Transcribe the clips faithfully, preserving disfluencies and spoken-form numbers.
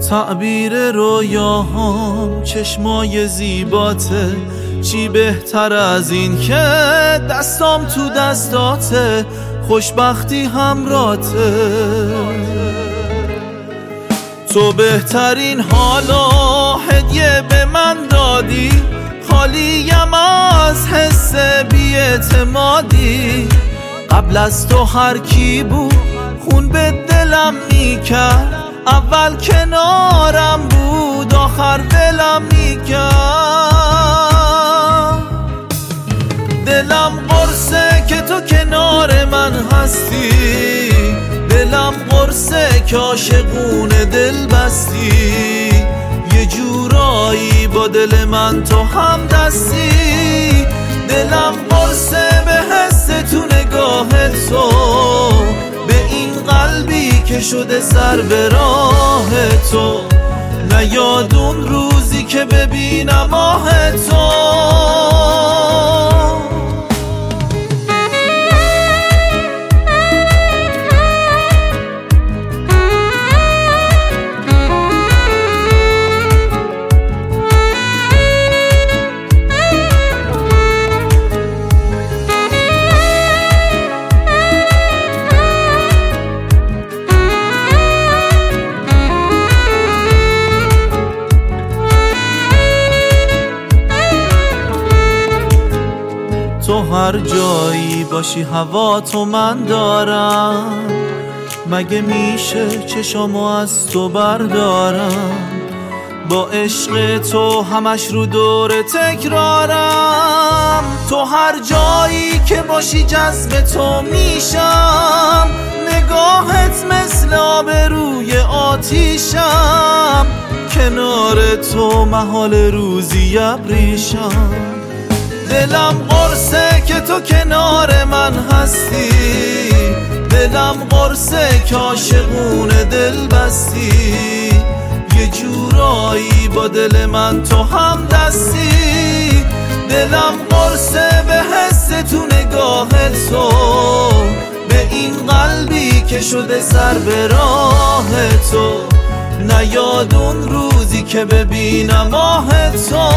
تعبیر رویاهام چشمای زیباته، چی بهتر از این که دستام تو دستاته، خوشبختی همراته. تو بهترین حالا هدیه به من دادی، خالیم از حس بی‌اعتمادی. قبل از تو هر کی بود خون به دلم میکرد، اول کنارم بود آخر دلم میکرد. دلم قرصه که تو کنار من هستی، دلم قرصه که عاشقونه دل بستی. یه جورایی با دل من تو هم دستی، دلم قرصه به حس تو نگاه تو، به این قلبی که شده سر به راه تو. نیاد اون روزی که ببینم آه تو. تو هر جایی باشی هوا تو من دارم، مگه میشه چشامو از تو بردارم؟ با عشق تو همش رو دور تکرارم. تو هر جایی که باشی جذب تو میشم، نگاهت مثل آب روی آتیشم. کنار تو محال روزی ابریشم. دلم قرصه که تو کنار من هستی، دلم قرصه که عاشقونه دل بستی. یه جورایی با دل من تو هم دستی، دلم قرصه به حس تو نگاه تو، به این قلبی که شده سر به راه تو. نیاد اون روزی که ببینم آه تو.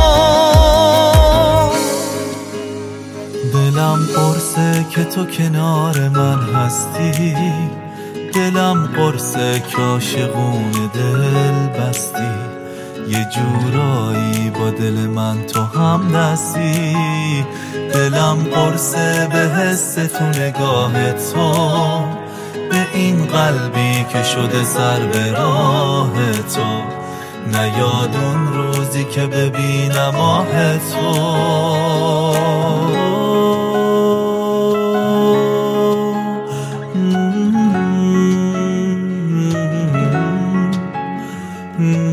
دلم قرصه که تو کنار من هستی، دلم قرصه که عاشقونه دل بستی. یه جورایی با دل من تو هم دستی، دلم قرصه به حس تو نگاه تو، به این قلبی که شده سر به راه تو. نیاد اون روزی که ببینم آه تو.